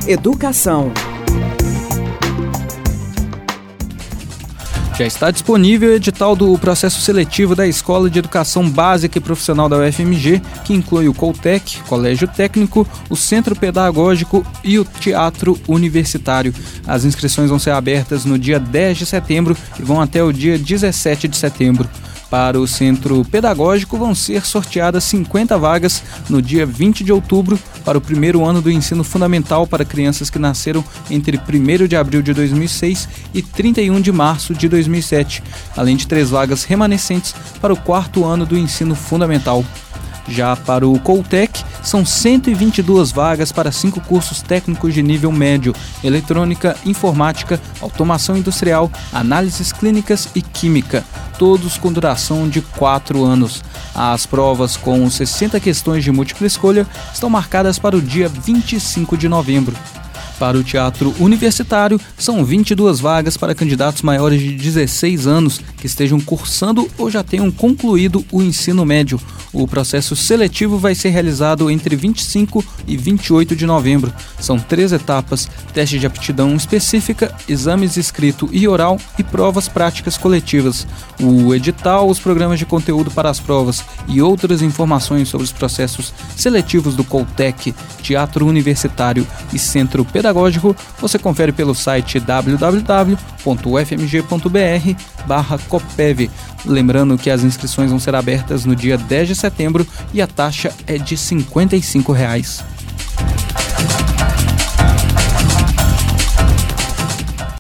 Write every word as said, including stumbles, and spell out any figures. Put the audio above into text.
Educação. Já está disponível o edital do processo seletivo da Escola de Educação Básica e Profissional da U F M G, que inclui o Coltec, Colégio Técnico, o Centro Pedagógico e o Teatro Universitário. As inscrições vão ser abertas no dia dez de setembro e vão até o dia dezessete de setembro. Para o Centro Pedagógico vão ser sorteadas cinquenta vagas no dia vinte de outubro para o primeiro ano do ensino fundamental para crianças que nasceram entre primeiro de abril de dois mil e seis e trinta e um de março de dois mil e sete, além de três vagas remanescentes para o quarto ano do ensino fundamental. Já para o Coltec, são cento e vinte e duas vagas para cinco cursos técnicos de nível médio: eletrônica, informática, automação industrial, análises clínicas e química, todos com duração de quatro anos. As provas com sessenta questões de múltipla escolha estão marcadas para o dia vinte e cinco de novembro. Para o Teatro Universitário, são vinte e duas vagas para candidatos maiores de dezesseis anos que estejam cursando ou já tenham concluído o ensino médio. O processo seletivo vai ser realizado entre vinte e cinco e vinte e oito de novembro. São três etapas: teste de aptidão específica, exames escrito e oral e provas práticas coletivas. O edital, os programas de conteúdo para as provas e outras informações sobre os processos seletivos do Coltec, Teatro Universitário e Centro Pedagógico você confere pelo site w w w ponto u f m g ponto b r barra copev. Lembrando que as inscrições vão ser abertas no dia dez de setembro e a taxa é de cinquenta e cinco reais.